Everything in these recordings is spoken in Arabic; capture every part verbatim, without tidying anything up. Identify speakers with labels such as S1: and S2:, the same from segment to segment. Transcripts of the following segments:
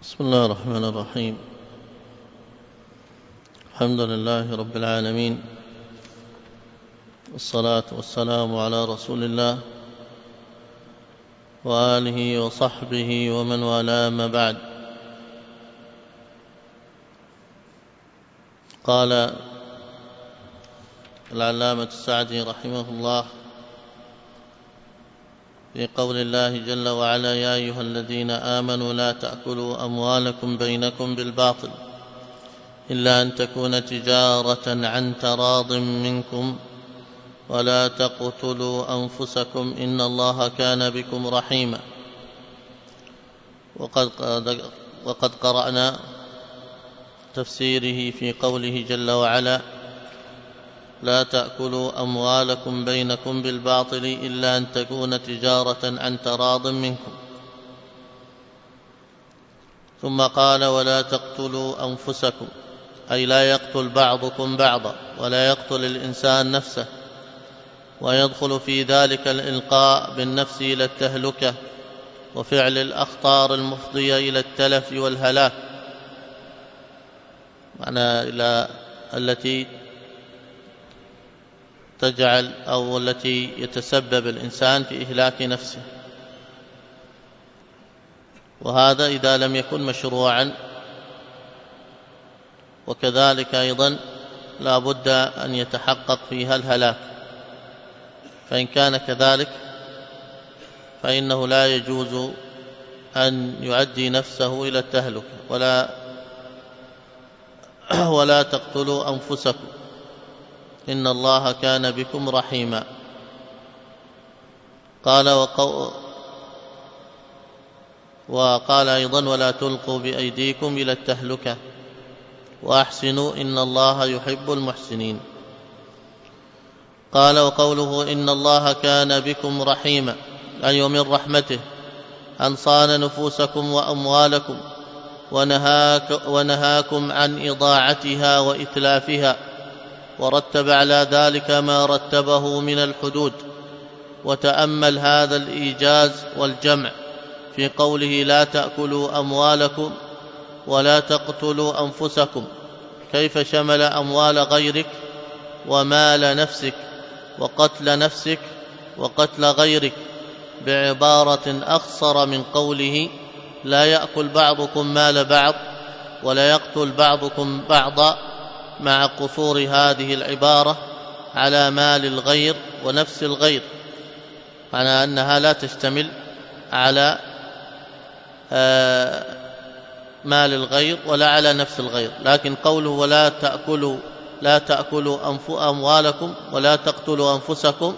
S1: بسم الله الرحمن الرحيم. الحمد لله رب العالمين، والصلاة والسلام على رسول الله وآله وصحبه ومن والاه، ما بعد. قال العلامة السعدي رحمه الله في قول الله جل وعلا: يا أيها الذين آمنوا لا تأكلوا أموالكم بينكم بالباطل إلا أن تكون تجارة عن تراض منكم ولا تقتلوا أنفسكم إن الله كان بكم رحيما. وقد, وقد قرأنا تفسيره في قوله جل وعلا: لا تأكلوا أموالكم بينكم بالباطل إلا أن تكون تجارة عن تراض منكم. ثم قال: ولا تقتلوا أنفسكم، أي لا يقتل بعضكم بعضا، ولا يقتل الإنسان نفسه، ويدخل في ذلك الإلقاء بالنفس إلى التهلكة وفعل الأخطار المفضية إلى التلف والهلاك، معنى إلى التي تجعل أو التي يتسبب الإنسان في إهلاك نفسه. وهذا إذا لم يكن مشروعا. وكذلك أيضا لا بد أن يتحقق فيها الهلاك، فإن كان كذلك فإنه لا يجوز أن يؤدي نفسه إلى التهلكة. ولا ولا تقتلوا أنفسكم إن الله كان بكم رحيما. قال وقو وقال أيضا: ولا تلقوا بأيديكم إلى التهلكة وأحسنوا إن الله يحب المحسنين. قال وقوله إن الله كان بكم رحيما، أي من رحمته أن صان نفوسكم وأموالكم ونهاك ونهاكم عن إضاعتها وإتلافها، ورتب على ذلك ما رتبه من الحدود. وتأمل هذا الإيجاز والجمع في قوله: لا تأكلوا أموالكم ولا تقتلوا أنفسكم، كيف شمل أموال غيرك ومال نفسك وقتل نفسك وقتل غيرك بعبارة أخصر من قوله: لا يأكل بعضكم مال بعض ولا يقتل بعضكم بعضا، مع قصور هذه العبارة على مال الغير ونفس الغير، معنى أنها لا تشتمل على مال الغير ولا على نفس الغير. لكن قوله ولا تأكلوا لا تأكلوا أموالكم ولا تقتلوا أنفسكم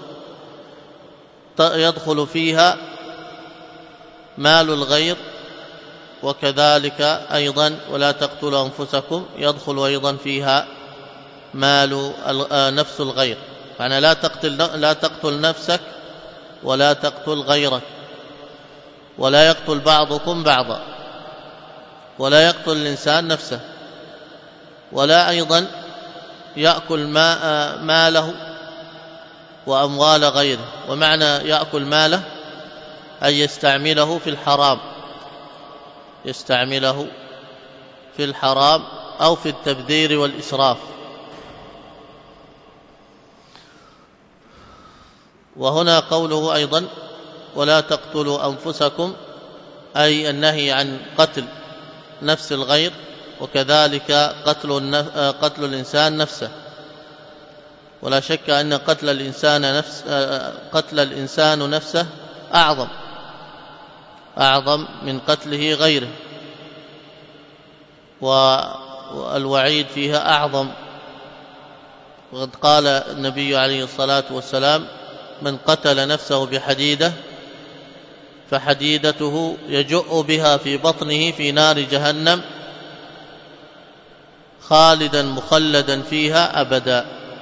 S1: يدخل فيها مال الغير، وكذلك أيضا ولا تقتلوا أنفسكم يدخل أيضا فيها مال نفس الغير، معنى لا تقتل لا تقتل نفسك ولا تقتل غيرك، ولا يقتل بعضكم بعضا، ولا يقتل الإنسان نفسه، ولا أيضا يأكل ماله وأموال غيره. ومعنى يأكل ماله أي يستعمله في الحرام، يستعمله في الحرام أو في التبذير والإسراف. وهنا قوله أيضا ولا تقتلوا أنفسكم، أي النهي عن قتل نفس الغير، وكذلك قتل قتل الإنسان نفسه. ولا شك أن قتل الإنسان نفس قتل الإنسان نفسه أعظم أعظم من قتله غيره، والوعيد فيها أعظم. وقد قال النبي عليه الصلاة والسلام: من قتل نفسه بحديدة فحديدته يجؤ بها في بطنه في نار جهنم خالدا مخلدا فيها أبدا،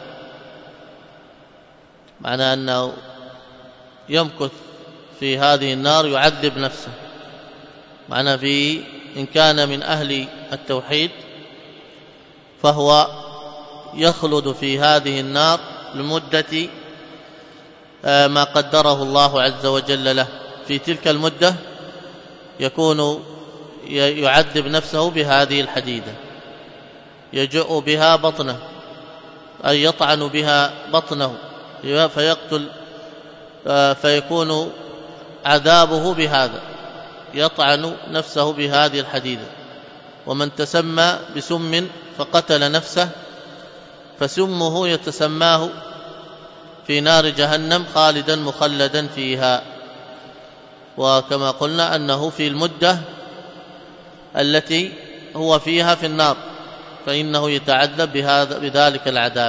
S1: معنى أنه يمكث في هذه النار يعذب نفسه. معنى فيه إن كان من أهل التوحيد فهو يخلد في هذه النار لمدة ما قدره الله عز وجل له. في تلك المدة يكون يعذب نفسه بهذه الحديدة، يجؤ بها بطنه، أي يطعن بها بطنه فيقتل، فيكون عذابه بهذا، يطعن نفسه بهذه الحديدة. ومن تسمى بسم فقتل نفسه فسمه يتسماه في نار جهنم خالدا مخلدا فيها. وكما قلنا أنه في المدة التي هو فيها في النار فإنه يتعذب بهذا بذلك العذاب.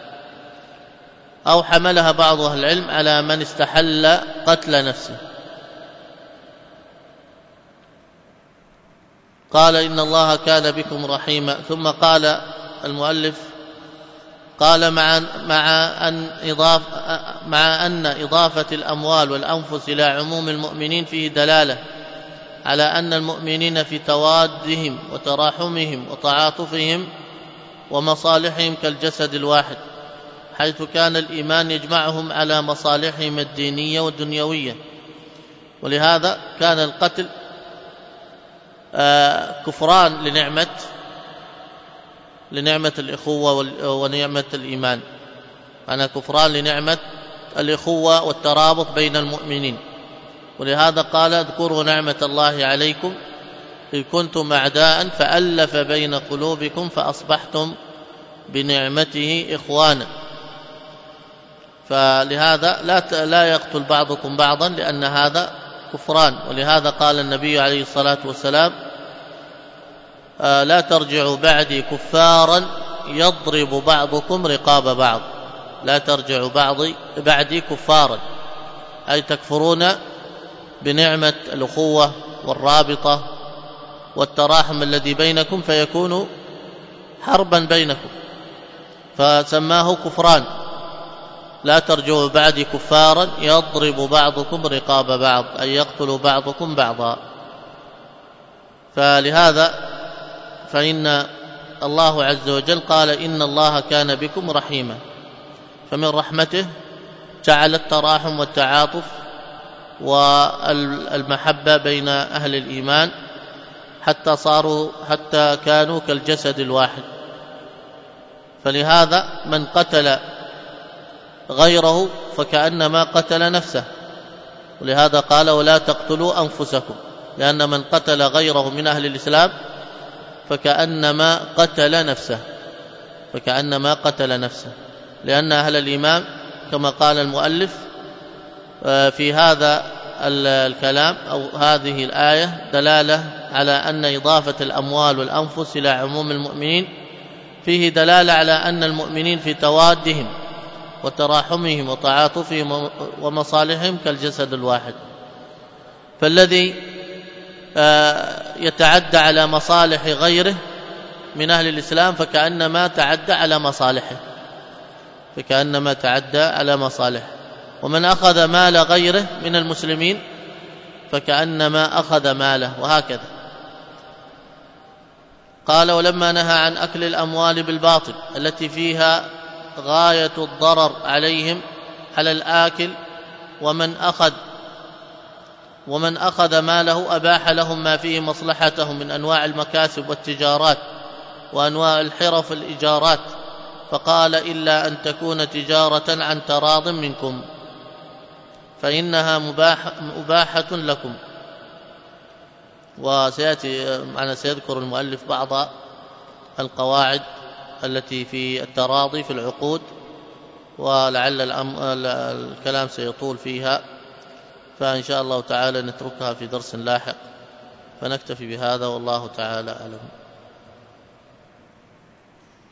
S1: أو حملها بعض أهل العلم على من استحل قتل نفسه. قال إن الله كان بكم رحيما. ثم قال المؤلف قال مع مع أن إضاف مع أن إضافة الأموال والأنفس إلى عموم المؤمنين فيه دلالة على أن المؤمنين في توادهم وتراحمهم وتعاطفهم ومصالحهم كالجسد الواحد، حيث كان الإيمان يجمعهم على مصالحهم الدينية والدنيوية. ولهذا كان القتل كفران لنعمة لنعمة الإخوة ونعمة الإيمان، أنا كفران لنعمة الإخوة والترابط بين المؤمنين. ولهذا قال اذكروا نعمة الله عليكم إذ كنتم أعداء فألف بين قلوبكم فأصبحتم بنعمته إخوانا. فلهذا لا لا يقتل بعضكم بعضا لأن هذا كفران. ولهذا قال النبي عليه الصلاة والسلام لا ترجعوا بعدي كفارا يضرب بعضكم رقاب بعض، لا ترجعوا بعضي بعدي كفارا، أي تكفرون بنعمة الأخوة والرابطة والتراحم الذي بينكم فيكون حربا بينكم، فسماه كفران. لا ترجعوا بعدي كفارا يضرب بعضكم رقاب بعض، أي يقتل بعضكم بعضا. فلهذا فإن الله عز وجل قال إن الله كان بكم رحيما، فمن رحمته جعل التراحم والتعاطف والمحبة بين أهل الإيمان حتى صاروا حتى كانوا كالجسد الواحد. فلهذا من قتل غيره فكأنما قتل نفسه، ولهذا قال ولا تقتلوا أنفسكم، لأن من قتل غيره من أهل الإسلام فكأنما قتل نفسه فكأنما قتل نفسه لأن أهل الإيمان كما قال المؤلف في هذا الكلام أو هذه الآية دلالة على أن إضافة الأموال والأنفس إلى عموم المؤمنين فيه دلالة على أن المؤمنين في توادهم وتراحمهم وتعاطفهم ومصالحهم كالجسد الواحد. فالذي يتعدى على مصالح غيره من أهل الإسلام فكأنما تعدى على مصالحه فكأنما تعدى على مصالحه ومن أخذ مال غيره من المسلمين فكأنما أخذ ماله، وهكذا. قال ولما نهى عن أكل الأموال بالباطل التي فيها غاية الضرر عليهم على الآكل ومن أخذ ومن أخذ ماله أباح لهم ما فيه مصلحتهم من أنواع المكاسب والتجارات وأنواع الحرف الإيجارات، فقال إلا أن تكون تجارة عن تراض منكم فإنها مباحة, مباحة لكم. وسيأتي معنا سيذكر المؤلف بعض القواعد التي في التراضي في العقود، ولعل الكلام سيطول فيها، فإن شاء الله تعالى نتركها في درس لاحق. فنكتفي بهذا والله تعالى أعلم.